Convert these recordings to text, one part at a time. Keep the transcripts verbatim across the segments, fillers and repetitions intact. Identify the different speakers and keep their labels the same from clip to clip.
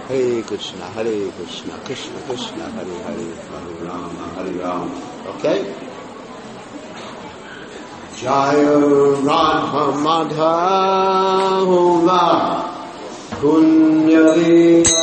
Speaker 1: Hare Krishna, Hare Krishna, Krishna Krishna, Hare Hare, Hare Rama, Hare Rama. Okay? Jaya Radha Madhava Kunya Lila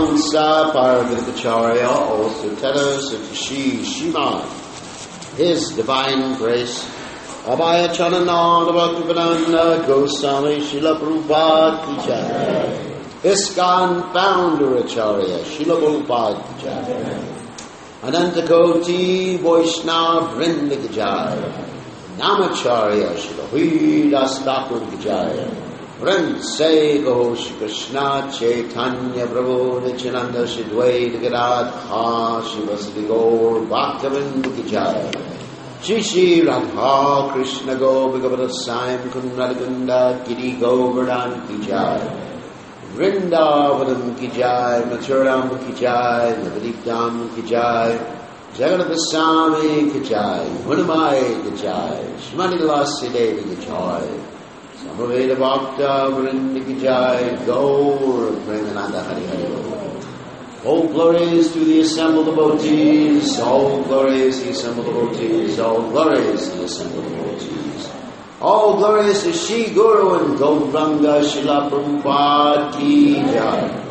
Speaker 1: Paramahamsa Paramahansa also Teta Satishi Shiman, His Divine Grace, Abhaya Chanananda Bhaktivedanta Goswami Srila Prabhupada Ki Jai. ISKCON Founder Acharya Srila Prabhupada Ki Jai. Ananta Koti Vaishnava Vrinda Ki Jai. Namacharya Srila Hridas Thakur Ki Jai. Vrind Se Go Shri Krishna Chaitanya Prabhu Nityananda Shri Dvaita Gadadha Shivasati Gaur Bhaktavinda Ki Jai. Shri Shri Radha Krishna Gopika Saim Kundalikunda Giri Govardhan Ki Jai. Vrindavanam Ki Jai, Mathuram Ki Jai, Navadiptam Ki Jai, Jagannathaswami Ki Jai, Munamai Ki Jai, Shrimati Lassi Devi Ki Jai, Samaveda Bhakta Vrinda Ki Jai, Gaur Premananda Hari Hari. All glories to the assembled devotees, all glories to the assembled devotees, all glories to the assembled devotees. All glories to Shri Guru and Gauranga Srila Prabhupada Ki Jai.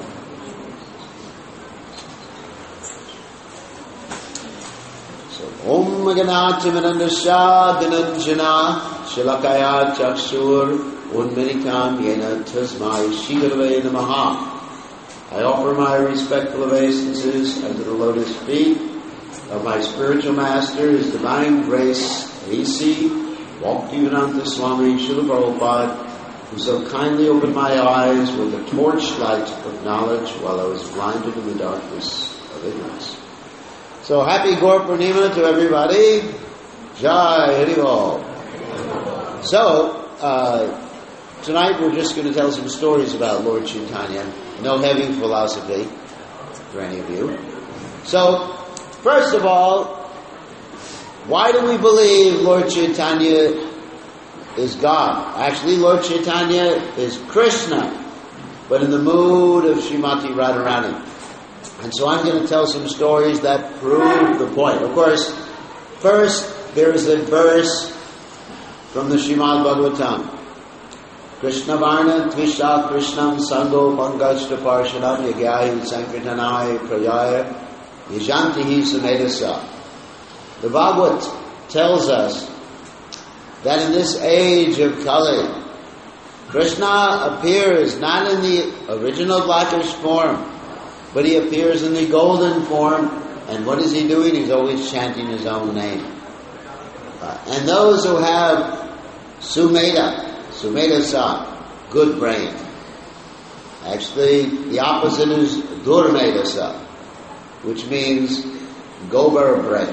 Speaker 1: So, Om Ganati Manandasha Dinanjana Shilakaya Chakshur Unminitam Yena Tasmai Shri Gurave Namaha. I offer my respectful obeisances under the lotus feet of my spiritual master, His Divine Grace, A C Bhaktivedanta Swami Srila Prabhupada, who so kindly opened my eyes with the torchlight of knowledge while I was blinded in the darkness of ignorance. So happy Gaur Purnima to everybody. Jai Hari Bol. So, uh, tonight we're just going to tell some stories about Lord Chaitanya. No heavy philosophy for any of you. So, first of all, why do we believe Lord Chaitanya is God? Actually, Lord Chaitanya is Krishna, but in the mood of Srimati Radharani. And so I'm going to tell some stories that prove the point. Of course, first, there is a verse from the Srimad Bhagavatam. Krishna Varna Tvisha Krishnam Sango Pankashta Parshadam Yagyahi Sankirtanai Prayaya Yajantihi Samedasa. The Bhagavad tells us that in this age of Kali, Krishna appears not in the original blackish form, but he appears in the golden form. And what is he doing? He's always chanting his own name. Uh, and those who have Sumedha, Sumedasa, good brain. Actually, the opposite is Durmedasa, which means Gobar brain.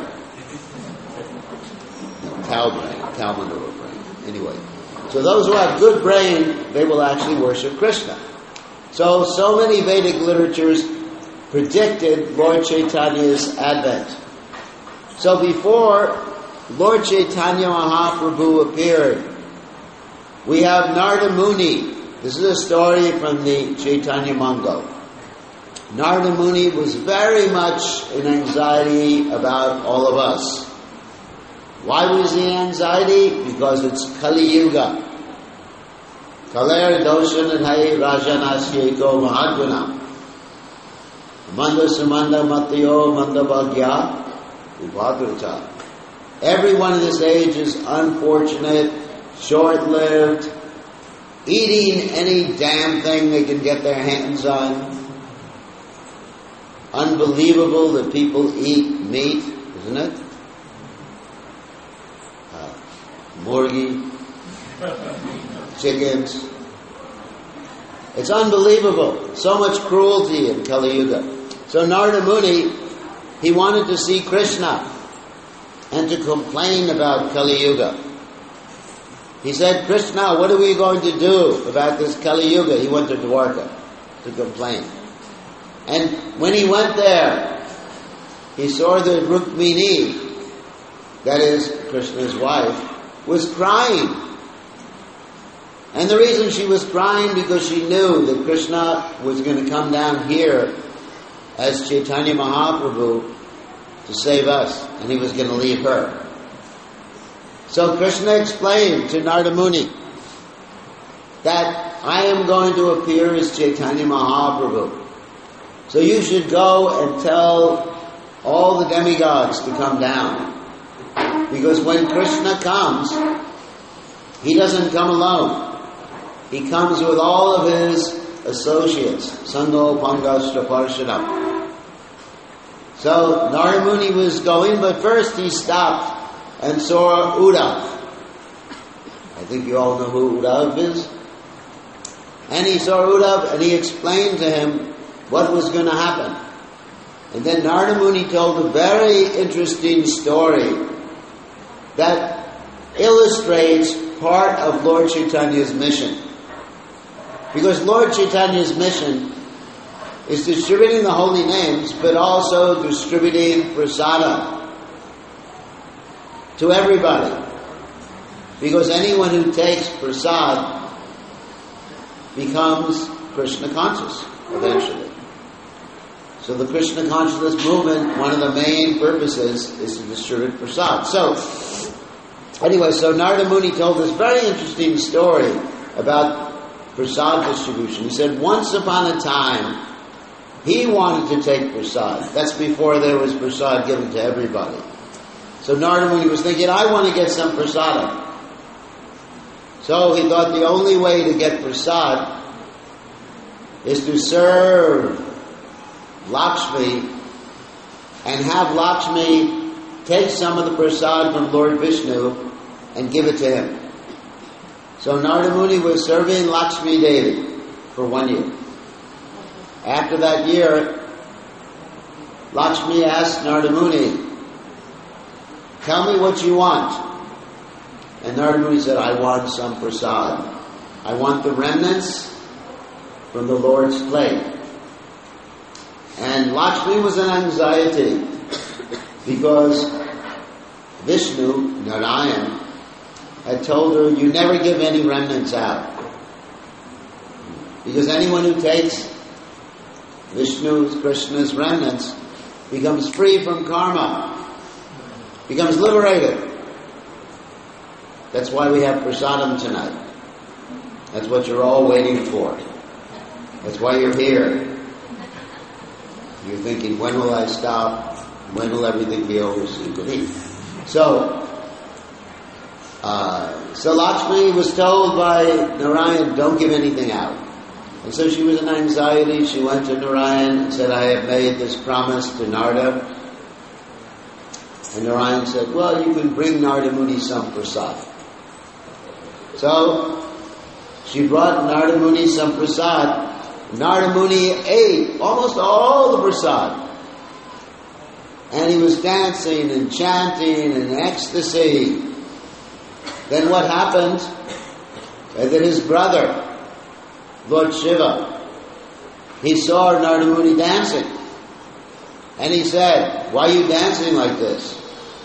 Speaker 1: Cow brain, cow manure brain. Anyway, so those who have good brain, they will actually worship Krishna. So, so many Vedic literatures predicted Lord Chaitanya's advent. So before Lord Chaitanya Mahaprabhu appeared, we have Narada Muni. This is a story from the Chaitanya Mangal. Narada Muni was very much in anxiety about all of us. Why was he anxiety? Because it's Kali Yuga. Kaler doshan and hai rajanasyeto mahadguna. Manda sumanda matyo manda bhagya upadrata. Everyone in this age is unfortunate, short-lived, eating any damn thing they can get their hands on. Unbelievable that people eat meat, isn't it? Murgi, chickens. It's unbelievable. So much cruelty in Kali Yuga. So Narada Muni, he wanted to see Krishna and to complain about Kali Yuga. He said, Krishna, what are we going to do about this Kali Yuga? He went to Dwarka to complain. And when he went there, he saw that Rukmini, that is Krishna's wife, was crying. And the reason she was crying, because she knew that Krishna was going to come down here as Chaitanya Mahaprabhu to save us, and he was going to leave her. So Krishna explained to Narada Muni that I am going to appear as Chaitanya Mahaprabhu. So you should go and tell all the demigods to come down. Because when Krishna comes, he doesn't come alone. He comes with all of his associates. Sango Pangashtra Parshadam. So Narada Muni was going, but first he stopped and saw Uddhava. I think you all know who Uddhava is. And he saw Uddhava and he explained to him what was going to happen. And then Narada Muni told a very interesting story that illustrates part of Lord Chaitanya's mission. Because Lord Chaitanya's mission is distributing the holy names, but also distributing prasadam to everybody. Because anyone who takes prasad becomes Krishna conscious eventually. So the Krishna consciousness movement, one of the main purposes is to distribute prasad. So, anyway, so Narada Muni told this very interesting story about prasad distribution. He said, once upon a time, he wanted to take prasad. That's before there was prasad given to everybody. So Narada Muni was thinking, I want to get some prasadam. So he thought the only way to get prasad is to serve Lakshmi and have Lakshmi take some of the prasad from Lord Vishnu and give it to him. So Narada Muni was serving Lakshmi Devi for one year. After that year, Lakshmi asked Narada Muni, tell me what you want. And Narada Muni said, I want some prasad. I want the remnants from the Lord's plate. And Lakshmi was in anxiety because Vishnu, Narayan, had told her, you never give any remnants out. Because anyone who takes Vishnu's, Krishna's remnants becomes free from karma, becomes liberated. That's why we have prasadam tonight. That's what you're all waiting for. That's why you're here. You're thinking, when will I stop? When will everything be over so you can eat? So, uh, so Lakshmi was told by Narayan, don't give anything out. And so she was in anxiety. She went to Narayan and said, I have made this promise to Narada. And Narayan said, well, you can bring Narada Muni some prasad. So, she brought Narada Muni some prasad. Narada Muni ate almost all the prasad. And he was dancing and chanting and ecstasy. Then what happened? And then his brother, Lord Shiva, he saw Narada Muni dancing. And he said, why are you dancing like this?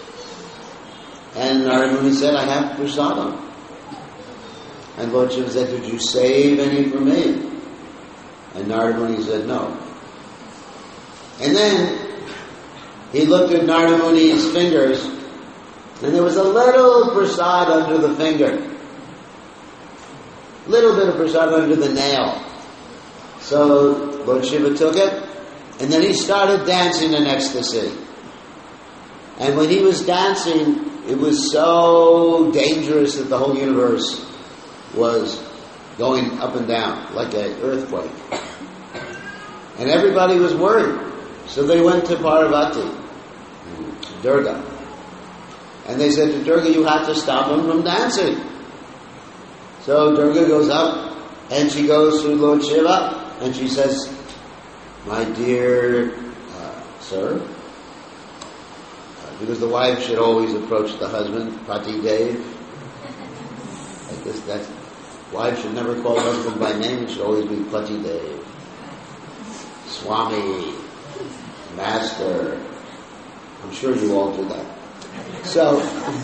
Speaker 1: And Narada Muni said, I have prasadam. And Lord Shiva said, did you save any for me? And Narada Muni said, no. And then he looked at Narada Muni's fingers, and there was a little prasad under the finger. Little bit of prasad under the nail. So Lord Shiva took it, and then he started dancing in ecstasy. And when he was dancing, it was so dangerous that the whole universe was going up and down like an earthquake. And everybody was worried. So they went to Parvati, Durga. And they said to Durga, you have to stop him from dancing. So Durga goes up and she goes to Lord Shiva and she says, my dear uh, sir, uh, because the wife should always approach the husband, Pati Dev. I guess that's, wife should never call husband by name, it should always be Pati Dev. Swami, Master. I'm sure you all do that. So,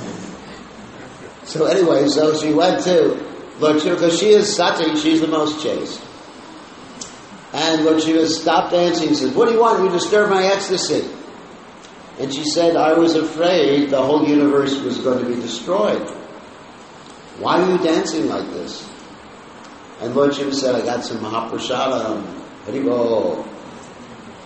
Speaker 1: so anyway, so she went to Lord Shiva, because she is Sati, she's the most chaste. And Lord Shiva stopped dancing and said, what do you want? You disturb my ecstasy. And she said, I was afraid the whole universe was going to be destroyed. Why are you dancing like this? And Lord Shiva said, I got some Mahaprasadam. Haribol.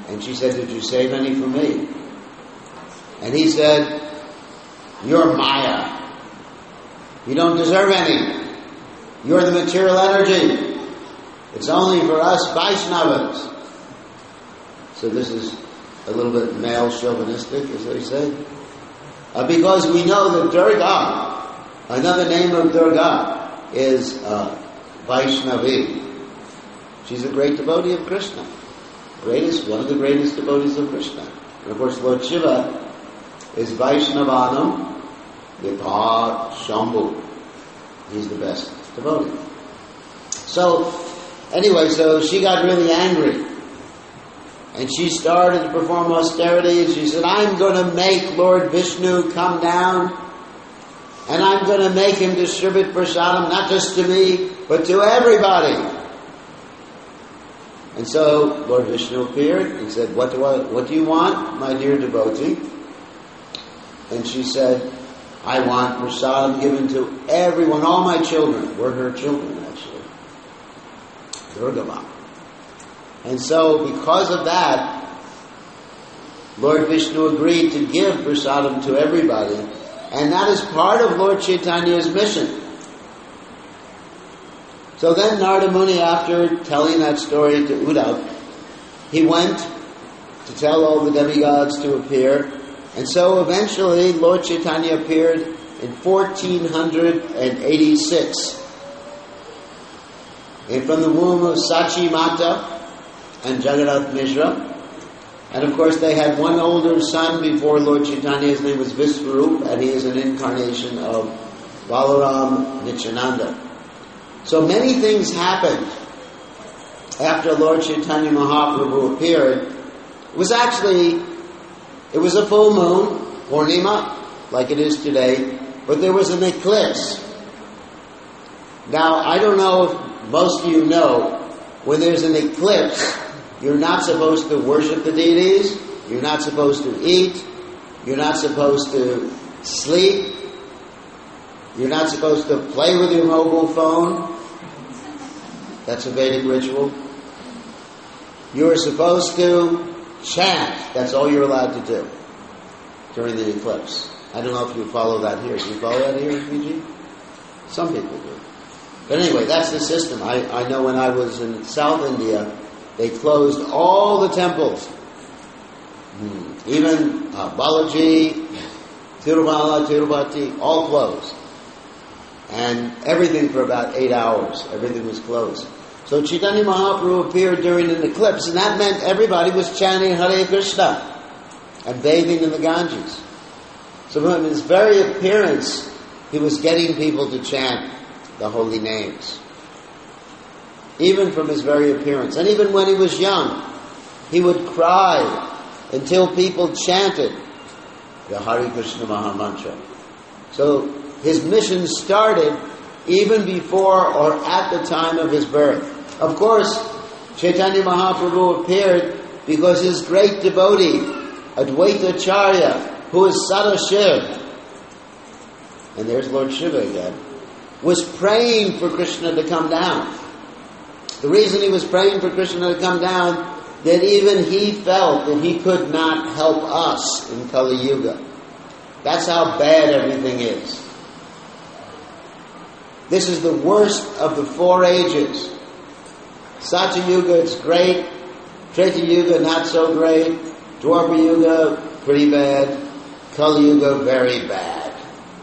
Speaker 1: And she said, did you save any for me? And he said, you're Maya. You don't deserve any. You're the material energy. It's only for us Vaishnavas. So this is a little bit male chauvinistic, as they say. Uh, because we know that Durga, another name of Durga, is uh, Vaishnavi. She's a great devotee of Krishna. Greatest, one of the greatest devotees of Krishna. And of course Lord Shiva is Vaishnavanam Yatha Shambhu. He's the best devotee. So, anyway, so she got really angry. And she started to perform austerity, and she said, I'm going to make Lord Vishnu come down, and I'm going to make him distribute prasadam, not just to me, but to everybody. And so Lord Vishnu appeared and said, what do I, what do you want, my dear devotee? And she said, I want prasadam given to everyone, all my children. We're her children, actually. Durga Ma. And so, because of that, Lord Vishnu agreed to give prasadam to everybody, and that is part of Lord Chaitanya's mission. So then Narada Muni, after telling that story to Uddhava, he went to tell all the demigods to appear, and so eventually Lord Chaitanya appeared in fourteen eighty-six, and from the womb of Sachi Mata and Jagannath Mishra. And of course they had one older son before Lord Chaitanya. His name was Visvarup, and he is an incarnation of Balaram Nityananda. So many things happened after Lord Chaitanya Mahaprabhu appeared. It was actually, it was a full moon, Purnima, like it is today, but there was an eclipse. Now, I don't know if most of you know, when there's an eclipse, you're not supposed to worship the deities, you're not supposed to eat, you're not supposed to sleep, you're not supposed to play with your mobile phone. That's a Vedic ritual. You're supposed to chant. That's all you're allowed to do during the eclipse. I don't know if you follow that here. Do you follow that here in Fiji? Some people do. But anyway, that's the system. I, I know when I was in South India, they closed all the temples. Hmm. Even uh, Balaji, Tirumala, Tirupati, all closed. And everything for about eight hours. Everything was closed. So Chaitanya Mahaprabhu appeared during an eclipse, and that meant everybody was chanting Hare Krishna and bathing in the Ganges. So from his very appearance, he was getting people to chant the holy names. Even from his very appearance. And even when he was young, he would cry until people chanted the Hare Krishna Maha Mantra. So his mission started even before or at the time of his birth. Of course, Chaitanya Mahaprabhu appeared because his great devotee, Advaita Acharya, who is Sadashiv, and there's Lord Shiva again, was praying for Krishna to come down. The reason he was praying for Krishna to come down, that even he felt that he could not help us in Kali Yuga. That's how bad everything is. This is the worst of the four ages. Satya Yuga, it's great. Treta Yuga, not so great. Dwapara Yuga, pretty bad. Kali Yuga, very bad.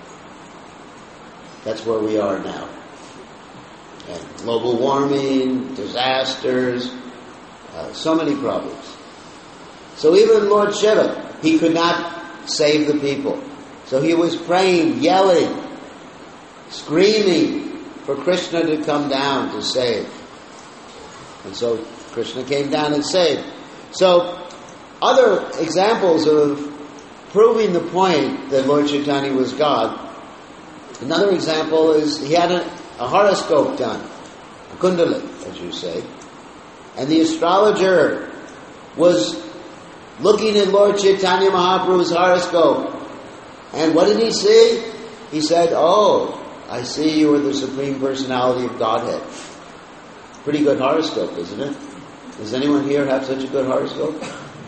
Speaker 1: That's where we are now. And global warming, disasters, uh, so many problems. So even Lord Shiva, he could not save the people. So he was praying, yelling, screaming for Krishna to come down to save. And so Krishna came down and saved. So other examples of proving the point that Lord Chaitanya was God. Another example is he had a, a horoscope done, a kundali, as you say. And the astrologer was looking at Lord Chaitanya Mahaprabhu's horoscope. And what did he see? He said, oh, I see you are the Supreme Personality of Godhead. Pretty good horoscope, isn't it? Does anyone here have such a good horoscope?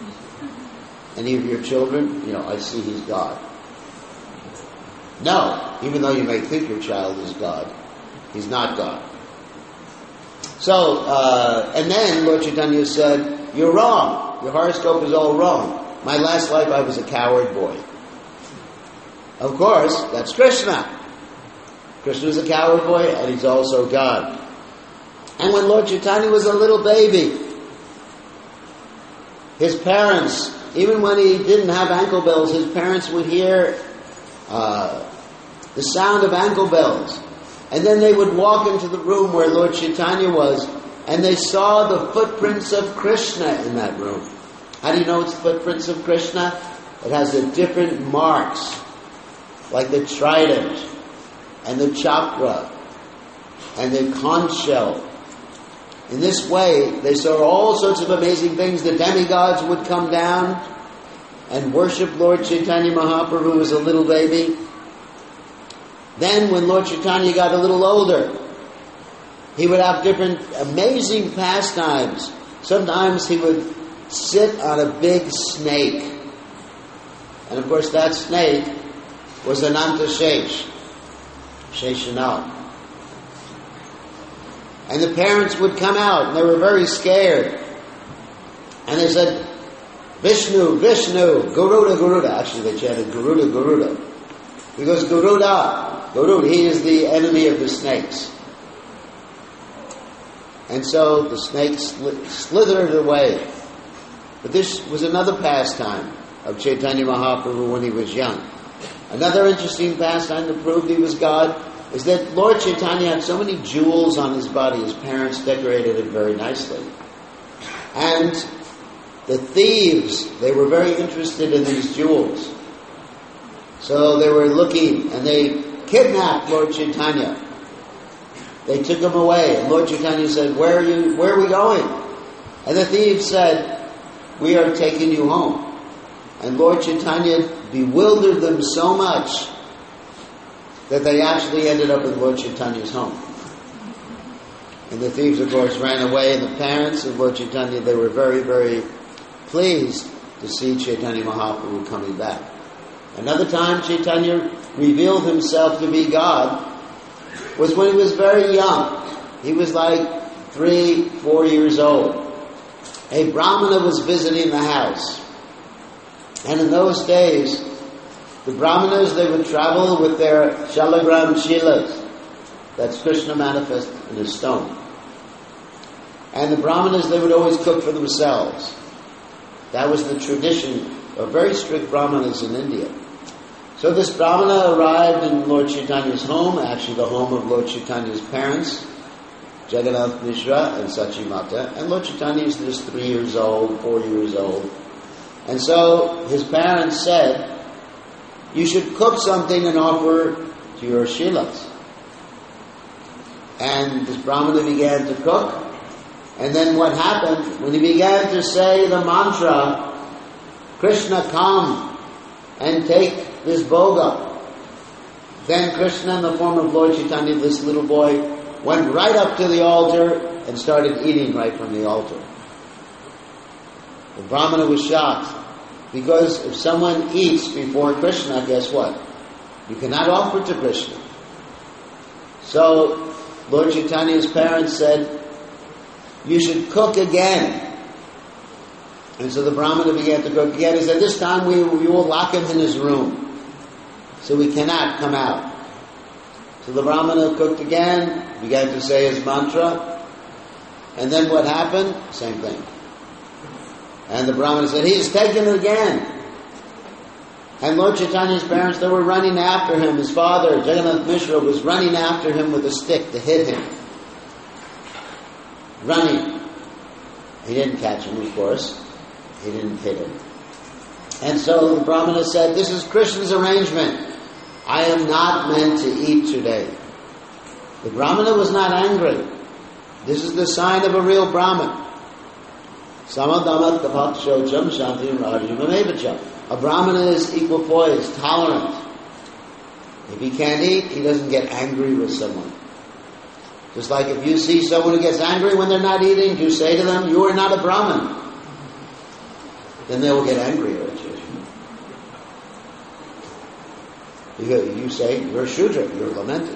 Speaker 1: any of your children? You know, I see he's God. No, even though you may think your child is God, he's not God. So, uh, and then Lord Chaitanya said, you're wrong. Your horoscope is all wrong. My last life I was a coward boy. Of course, that's Krishna. Krishna is a coward boy and he's also God. And when Lord Chaitanya was a little baby, his parents, even when he didn't have ankle bells, his parents would hear uh, the sound of ankle bells. And then they would walk into the room where Lord Chaitanya was, and they saw the footprints of Krishna in that room. How do you know it's footprints of Krishna? It has the different marks, like the trident, and the chakra, and the conch shell. In this way, they saw all sorts of amazing things. The demigods would come down and worship Lord Chaitanya Mahaprabhu as a little baby. Then when Lord Chaitanya got a little older, he would have different amazing pastimes. Sometimes he would sit on a big snake. And of course that snake was Ananta Shesh, Sheshanal. And the parents would come out and they were very scared. And they said, Vishnu, Vishnu, Garuda, Garuda. Actually they chanted Garuda, Garuda. Because Garuda, Garuda, he is the enemy of the snakes. And so the snakes slithered away. But this was another pastime of Chaitanya Mahaprabhu when he was young. Another interesting pastime that proved he was God is that Lord Chaitanya had so many jewels on his body. His parents decorated it very nicely. And the thieves, they were very interested in these jewels. So they were looking, and they kidnapped Lord Chaitanya. They took him away, and Lord Chaitanya said, where are you, where are we going? And the thieves said, we are taking you home. And Lord Chaitanya bewildered them so much that they actually ended up in Lord Chaitanya's home. And the thieves, of course, ran away, and the parents of Lord Chaitanya, they were very, very pleased to see Chaitanya Mahaprabhu coming back. Another time Chaitanya revealed himself to be God was when he was very young. He was like three, four years old. A Brahmana was visiting the house. And in those days, the Brahmanas, they would travel with their shalagram shilas. That's Krishna manifest in a stone. And the Brahmanas, they would always cook for themselves. That was the tradition of very strict Brahmanas in India. So this Brahmana arrived in Lord Chaitanya's home, actually the home of Lord Chaitanya's parents, Jagannath Mishra and Sachi Mata. And Lord Chaitanya is just three years old, four years old. And so his parents said, you should cook something and offer to your shilas. And this Brahmana began to cook. And then what happened, when he began to say the mantra, Krishna, come and take this bhoga. Then Krishna, in the form of Lord Chaitanya, this little boy, went right up to the altar and started eating right from the altar. The Brahmana was shocked, because if someone eats before Krishna, guess what? You cannot offer to Krishna. So Lord Chaitanya's parents said, you should cook again. And so the Brahmana began to cook again. He said, this time we, we will lock him in his room, so he cannot come out. So the Brahmana cooked again, began to say his mantra, and then what happened? Same thing. And the Brahmana said, he's taken it again. And Lord Chaitanya's parents, they were running after him. His father, Jagannath Mishra, was running after him with a stick to hit him. Running. He didn't catch him, of course. He didn't hit him. And so the Brahmana said, this is Krishna's arrangement. I am not meant to eat today. The Brahmana was not angry. This is the sign of a real Brahmin. Samadamat tapat shocham shanti rajivamevacham. A Brahmana is equipoised, tolerant. If he can't eat, he doesn't get angry with someone. Just like if you see someone who gets angry when they're not eating, you say to them, you are not a Brahmin. then they will get angrier at you. You, you say, you're Shudra, you're lamenting.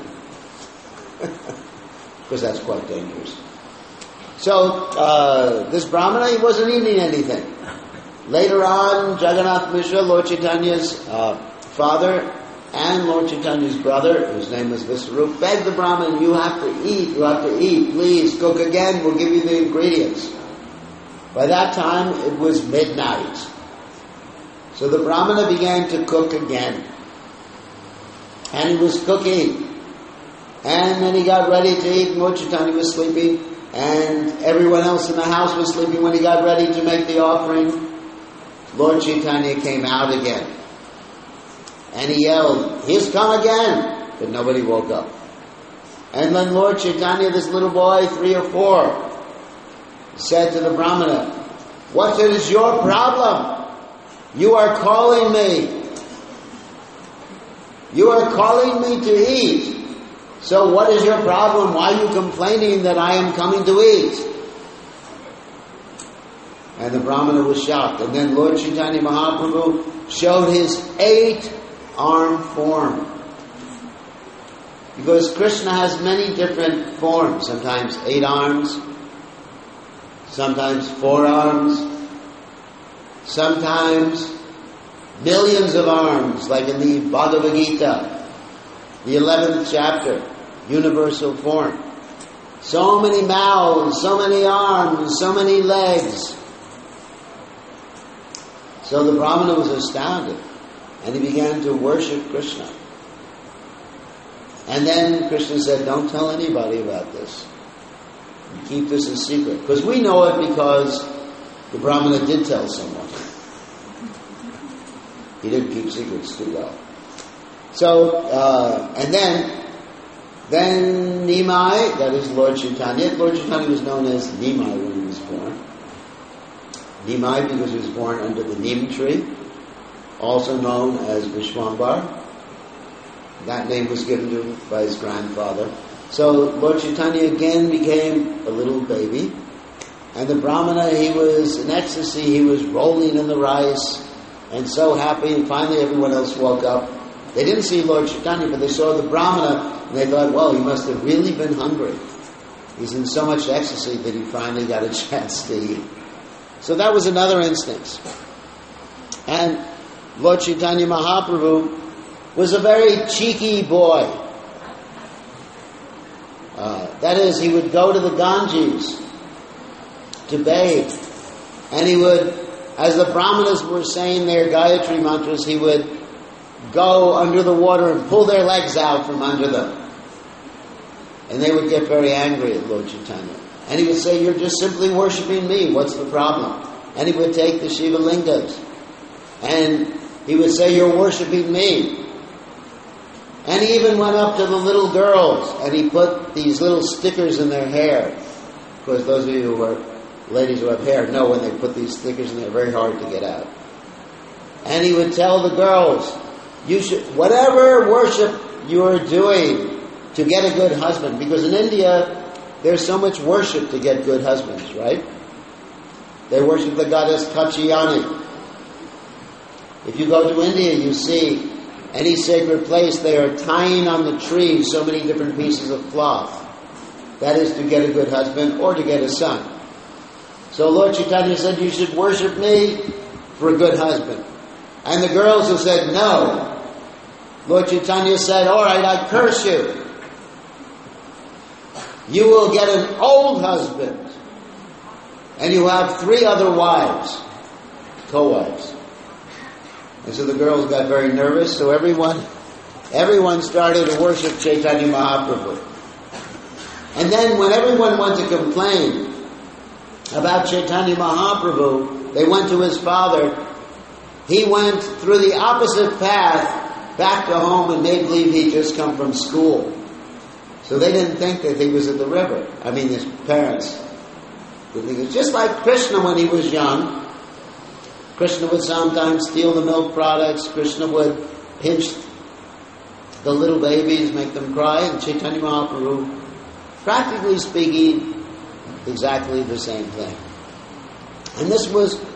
Speaker 1: Because that's quite dangerous. So, uh, this Brahmana, he wasn't eating anything. Later on, Jagannath Mishra, Lord Chaitanya's uh, father, and Lord Chaitanya's brother, whose name was Visvarup, begged the Brahman, you have to eat, you have to eat, please, cook again, we'll give you the ingredients. By that time, it was midnight. So the Brahmana began to cook again. And he was cooking. And then he got ready to eat, and Lord Chaitanya was sleeping, and everyone else in the house was sleeping when he got ready to make the offering. Lord Chaitanya came out again. And he yelled, he's come again! But nobody woke up. And then Lord Chaitanya, this little boy, three or four, said to the Brahmana, what is your problem? You are calling me. You are calling me to eat. So what is your problem? Why are you complaining that I am coming to eat? And the Brahmana was shocked. And then Lord Chaitanya Mahaprabhu showed his eight-armed form. Because Krishna has many different forms. Sometimes eight arms. Sometimes four arms. Sometimes millions of arms, like in the Bhagavad Gita, the eleventh chapter, universal form. So many mouths, so many arms, so many legs. So the Brahmana was astounded, and he began to worship Krishna. And then Krishna said, don't tell anybody about this. Keep this a secret. Because we know it because the Brahmana did tell someone. He didn't keep secrets too well. So, uh, and then, then Nimai, that is Lord Chaitanya. Lord Chaitanya was known as Nimai when he was born. Nimai because he was born under the Neem tree, also known as Vishwambar. That name was given to him by his grandfather. So Lord Chaitanya again became a little baby. And the Brahmana, he was in ecstasy, he was rolling in the rice, and so happy, and finally everyone else woke up. They didn't see Lord Chaitanya, but they saw the Brahmana, and they thought, well, he must have really been hungry. He's in so much ecstasy that he finally got a chance to eat. So that was another instance. And Lord Chaitanya Mahaprabhu was a very cheeky boy. Uh, that is, he would go to the Ganges to bathe, and he would, as the Brahmanas were saying their Gayatri mantras, he would go under the water and pull their legs out from under them. And they would get very angry at Lord Chaitanya. And he would say, you're just simply worshipping me, what's the problem? And he would take the Shiva Lingas, and he would say, you're worshipping me. And he even went up to the little girls, and he put these little stickers in their hair. Of course, those of you who are ladies who have hair know when they put these stickers in, they're very hard to get out. And he would tell the girls, you should, whatever worship you're doing to get a good husband, because in India, there's so much worship to get good husbands, right? They worship the goddess Kachiyani. If you go to India, you see any sacred place, they are tying on the tree so many different pieces of cloth. That is to get a good husband or to get a son. So Lord Chaitanya said, you should worship me for a good husband. And the girls who said no, Lord Chaitanya said, all right, I curse you. You will get an old husband, and you have three other wives, co-wives. And so the girls got very nervous, so everyone everyone started to worship Chaitanya Mahaprabhu. And then when everyone went to complain about Chaitanya Mahaprabhu, they went to his father. He went through the opposite path back to home and made believe he'd just come from school. So they didn't think that he was at the river. I mean, his parents didn't think it was just like Krishna when he was young. Krishna would sometimes steal the milk products. Krishna would pinch the little babies, make them cry. And Chaitanya Mahaprabhu, practically speaking, exactly the same thing. And this was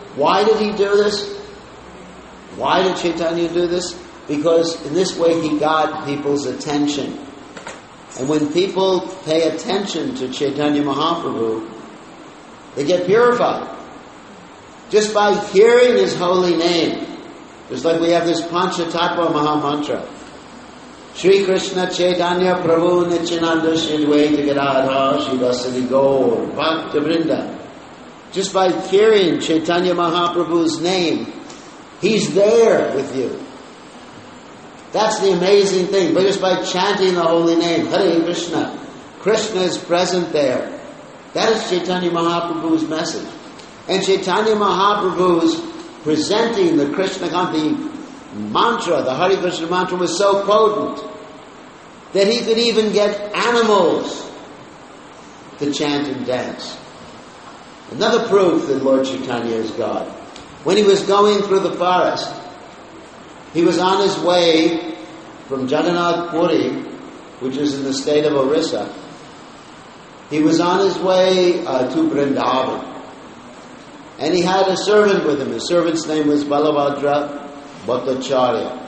Speaker 1: Why did he do this? Why did Chaitanya do this? Because in this way he got people's attention. And when people pay attention to Chaitanya Mahaprabhu, they get purified. Just by hearing his holy name. Just like we have this Panchatattva Maha Mantra. Shri Krishna Chaitanya Prabhu Nityananda Shri Advaita Gadadhara Shivasadi Gaur Bhakta Vrinda. Just by hearing Chaitanya Mahaprabhu's name, he's there with you. That's the amazing thing. But just by chanting the holy name, Hare Krishna, Krishna is present there. That is Chaitanya Mahaprabhu's message. And Chaitanya Mahaprabhu's presenting the Krishna Kanti mantra, the Hare Krishna mantra, was so potent that he could even get animals to chant and dance. Another proof that Lord Chaitanya is God. When he was going through the forest, he was on his way from Jagannath Puri, which is in the state of Orissa. He was on his way uh, to Vrindavan. And he had a servant with him. His servant's name was Balabhadra Bhattacharya.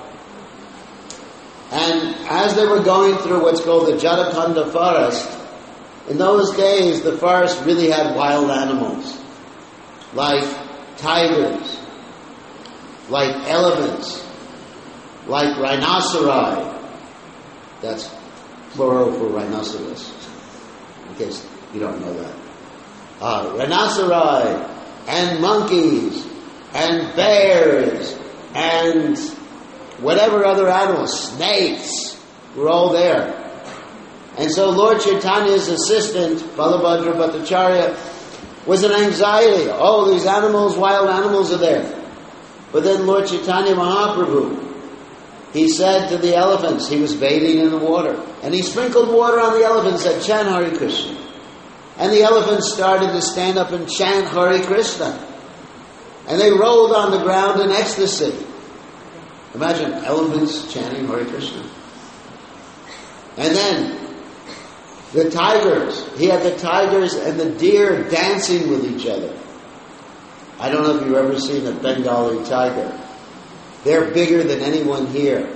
Speaker 1: And as they were going through what's called the Jatakhanda forest, in those days the forest really had wild animals, like tigers, like elephants, like rhinoceri. That's plural for rhinoceros, in case you don't know that. Uh, rhinoceri, and monkeys, and bears, and whatever other animals, snakes, were all there. And so Lord Chaitanya's assistant, Balabhadra Bhattacharya, was in anxiety. Oh, these animals, wild animals are there. But then Lord Chaitanya Mahaprabhu, he said to the elephants, he was bathing in the water, and he sprinkled water on the elephants and said, chant Hare Krishna. And the elephants started to stand up and chant Hare Krishna. And they rolled on the ground in ecstasy. Imagine elephants chanting Hare Krishna. And then the tigers, he had the tigers and the deer dancing with each other. I don't know if you've ever seen a Bengali tiger. They're bigger than anyone here.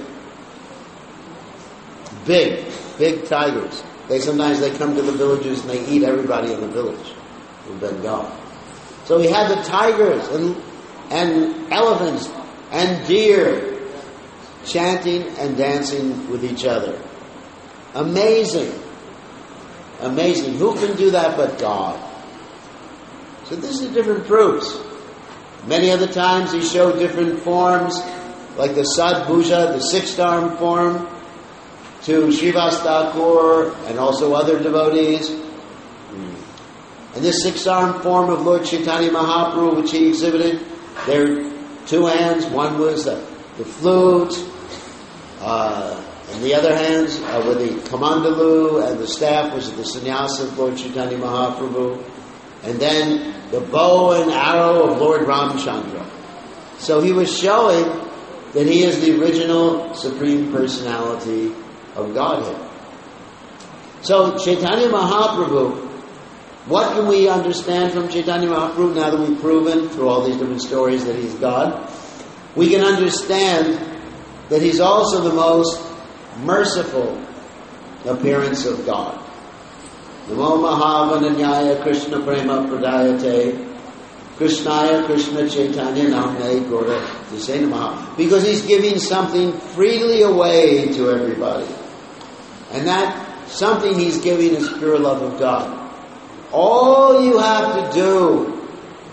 Speaker 1: Big, big tigers. They sometimes they come to the villages and they eat everybody in the village in Bengal. So he had the tigers and and elephants and deer chanting and dancing with each other. Amazing. Amazing. Who can do that but God? So this is different proofs. Many other times he showed different forms, like the Sadbhuja, the six-armed form, to Srivas Thakur and also other devotees. And this six-armed form of Lord Chaitanya Mahaprabhu, which he exhibited, there are two hands. One was the, the flute, uh, and the other hands uh, were the kamandalu, and the staff was the sannyasa of Lord Chaitanya Mahaprabhu. And then the bow and arrow of Lord Ramchandra. So he was showing that he is the original Supreme Personality of Godhead. So Chaitanya Mahaprabhu, what can we understand from Chaitanya Mahaprabhu now that we've proven through all these different stories that he's God? We can understand that he's also the most merciful appearance of God. Namo Mahavananyaya Krishna Prema Pradayate Krishnaya Krishna Chaitanya Namne Gora Tisay Namaha. Because he's giving something freely away to everybody. And that something he's giving is pure love of God. All you have to do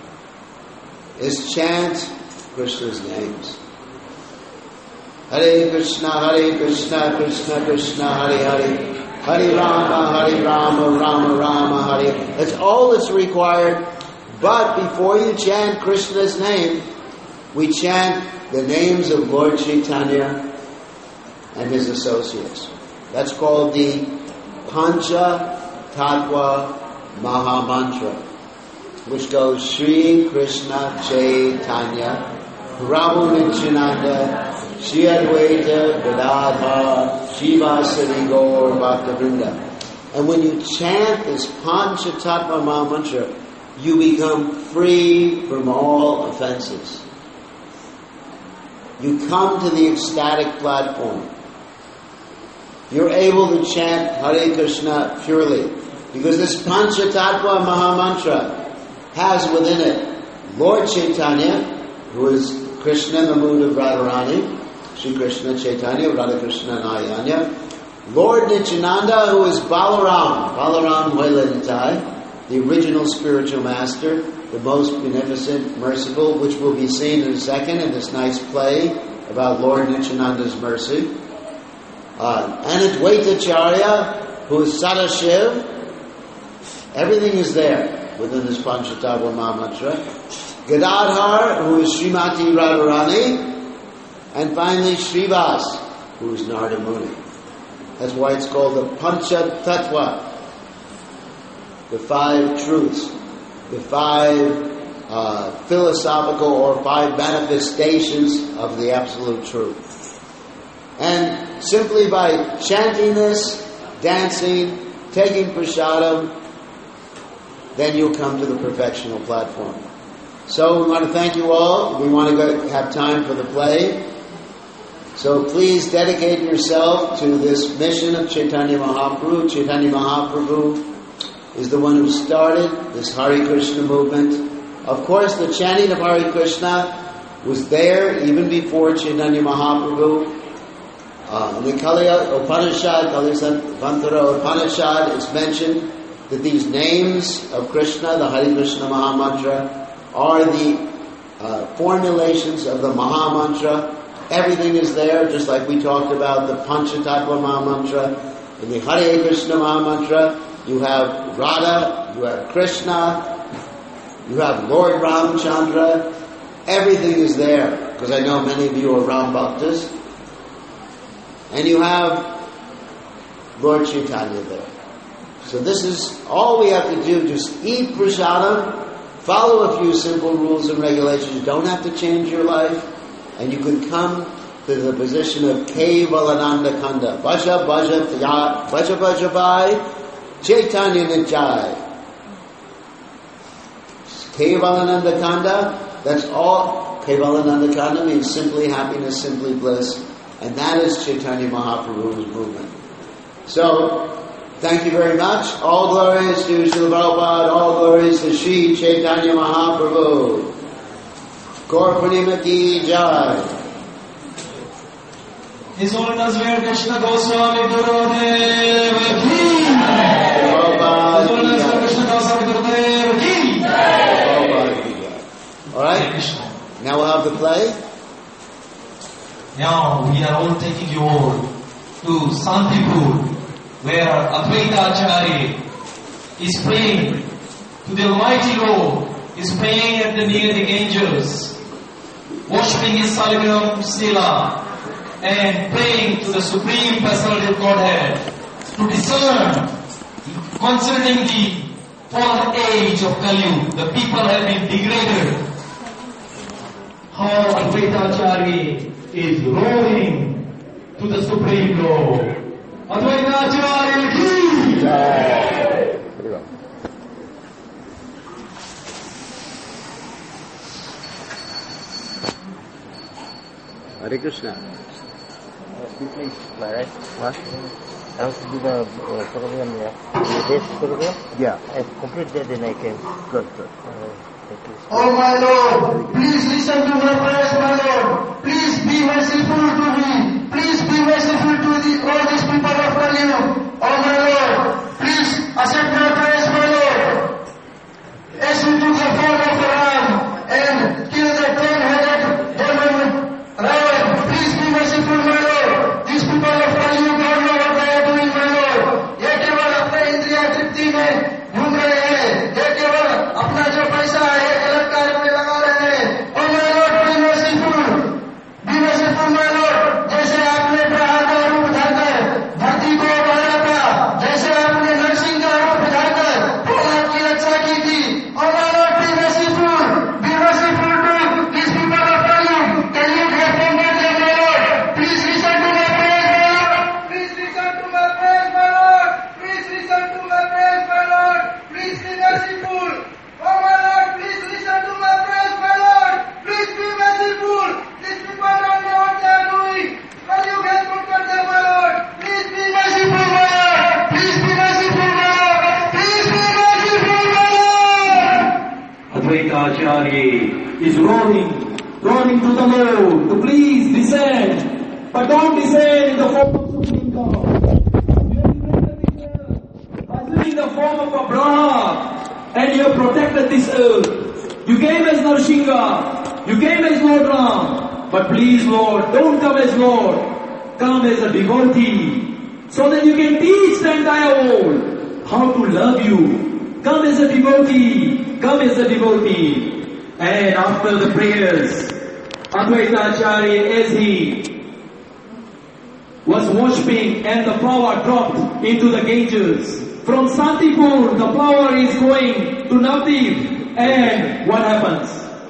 Speaker 1: is chant Krishna's names. Hare Krishna, Hare Krishna, Krishna Krishna, Hare Hare. Hare Rama, Hare Rama, Rama Rama, Hare. That's all that's required. But before you chant Krishna's name, we chant the names of Lord Chaitanya and his associates. That's called the Pancha Tattva Maha Mantra, which goes Shri Krishna Chaitanya Prabhu Nityananda Shri Advaita Gadadhara Shivasadi Gaur Bhakta Vrinda. And when you chant this Pancha Tattva Maha Mantra, you become free from all offenses. You come to the ecstatic platform. You're able to chant Hare Krishna purely. Because this Panchatattva Mahamantra has within it Lord Chaitanya, who is Krishna in the mood of Radharani, Sri Krishna Chaitanya, Radha Krishna and Ayanya. Lord Nityananda, who is Balaram, Balaram Hoilentai, the original spiritual master, the most beneficent, merciful, which will be seen in a second in this nice play about Lord Nityananda's mercy. Uh, and Advaitacharya, who is Sadashiv. Everything is there within this Panchatattva Mahamantra. Gadadhar, who is Srimati Radharani. And finally Srivas, who is Narada Muni. That's why it's called the Panchatattva. The five truths. The five uh, philosophical or five manifestations of the absolute truth. And simply by chanting this, dancing, taking prasadam, then you'll come to the perfectional platform. So we want to thank you all. We want to go have time for the play. So please dedicate yourself to this mission of Chaitanya Mahaprabhu. Chaitanya Mahaprabhu is the one who started this Hare Krishna movement. Of course, the chanting of Hare Krishna was there even before Chaitanya Mahaprabhu. Uh, in the Kali Upanishad, Kali Vantara Upanishad, it's mentioned that these names of Krishna, the Hare Krishna Mahamantra, are the uh, formulations of the Mahamantra. Everything is there, just like we talked about the Panchatattva Mahamantra. In the Hare Krishna Mahamantra, you have Radha, you have Krishna, you have Lord Ramchandra. Everything is there, because I know many of you are Ram Bhaktas. And you have Lord Chaitanya there. So this is all we have to do. Just eat prasadam, follow a few simple rules and regulations. You don't have to change your life. And you can come to the position of Kevalananda Kanda. Bhaja Bhaja Tya, Bhaja Bhaja Bhai, Chaitanya Nijai. Kevalananda Kanda, that's all. Kevalananda Kanda means simply happiness, simply bliss. And that is Chaitanya Mahaprabhu's movement. So, thank you very much. All glories to Srila Prabhupada, all glories to Sri Chaitanya Mahaprabhu. Gaur Purnima Ki Jai.
Speaker 2: His Holiness Veer Krishna Goswami Gurudev Ki Jai. His Holiness Veer Krishna Goswami Gurudev Ki Jai.
Speaker 1: Alright, now we'll have the play.
Speaker 2: Now we are all taking you all to Santipur, where Advaita Acharya is praying to the Almighty Lord, is praying at the near the angels, worshipping his Saligram Sila, and praying to the Supreme Personality of Godhead to discern concerning the fallen age of Kali. The people have been degraded. How Advaita Acharya is roaring to the Supreme Lord. Advaita Acharya Ki Jai.
Speaker 1: Hare Krishna.
Speaker 3: Please, right? What? I have to do the uh, program, yeah. The base program?
Speaker 1: Yeah.
Speaker 3: I completed that, then I came.
Speaker 1: Good, good.
Speaker 3: Uh, thank you.
Speaker 4: Oh my Lord, please listen to my prayers, my Lord. Please be merciful to me. Please be merciful to the, all these people of Kali. Oh my Lord, please accept my prayers, my Lord. As you took the form of Ram and killed the ten-headed demon Ravan, please be merciful, my Lord. These people of Kali don't know what they are doing, my Lord. ये केवल अपने इंद्रिया तृप्ति में घूम रहे हैं. ये केवल अपना जो पैसा है गलत कार्य में लगा रहे हैं. Oh my Lord, please mercy
Speaker 2: Lord to please descend, but don't descend in the form of Supreme God. In the form of Abraham, and you have protected this earth. You came as Narsingha, you came as Lord Ram, but please Lord, don't come as Lord, come as a devotee, so that you can teach the entire world how to love you. Come as a devotee, come as a devotee. And after the prayers, Advaita Acharya, as he was worshipping and the flower dropped into the Ganges, from Santipur, the flower is going to Navdeep, and what happens?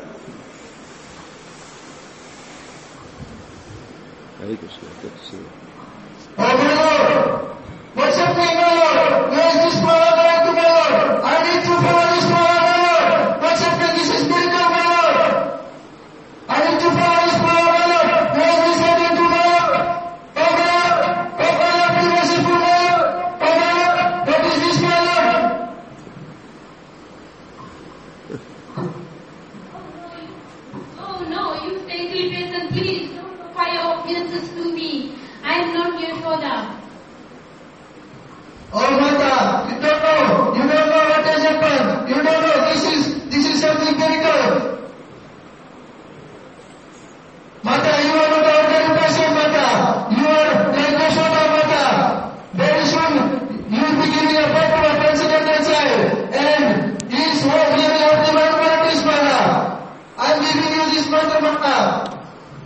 Speaker 1: Hare Krishna, good to see you.
Speaker 4: Oh my Lord, what's happening, my Lord? Where is this flower going to, my Lord? I need to follow this flower, my Lord. What's happening? This is miracle, my Lord. I need to follow this flower, my Lord. Where is this heading to, my Lord? Oh my Lord, oh my Lord, be merciful, my Lord. Oh my Lord, what is this, my Lord?
Speaker 5: Oh no, you stay three patient, please. Don't fire offenses to me. I am not Yashoda.